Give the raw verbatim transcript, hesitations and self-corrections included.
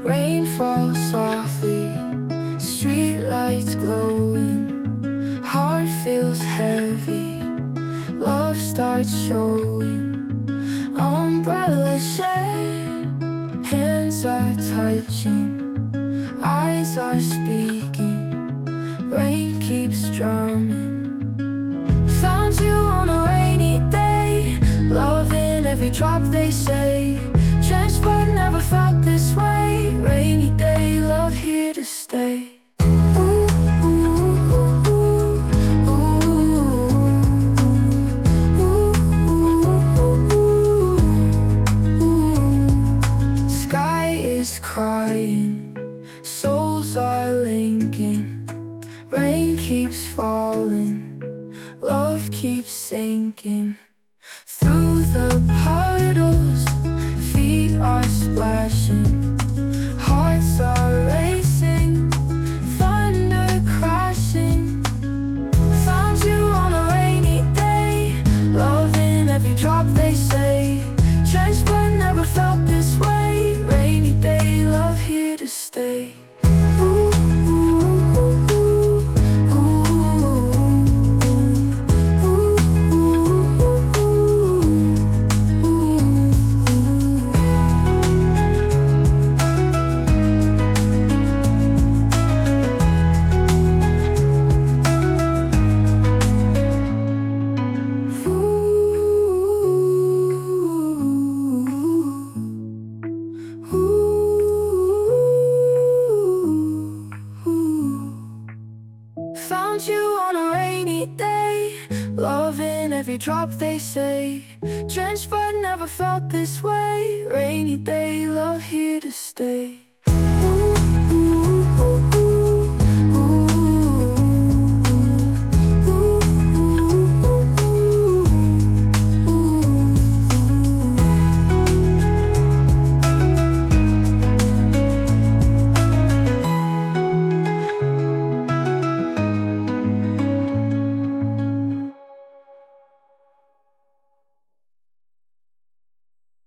Rain falls softly, streetlights glowing, heart feels heavy, love starts showing. Umbrella shade, hands are touching, eyes are speaking, rain keeps drumming. Found you on a rainy day, love in every drop they say. Drenched but never felt this way. Rainy day, love here to stay. Ooh, ooh, ooh, ooh, ooh, ooh, ooh. Sky is crying, souls are linking. Rain keeps falling, love keeps sinking. Through the puddles, feet are splashing, hearts are racing, thunder crashing. Found you on a rainy day, love in every drop they say. Drenched but never felt this way. Rainy day, love here to stay. Ooh, ooh, ooh, ooh, Found you on a rainy day, love in every drop they say. Drenched but never felt this way. Rainy day, love here to stay.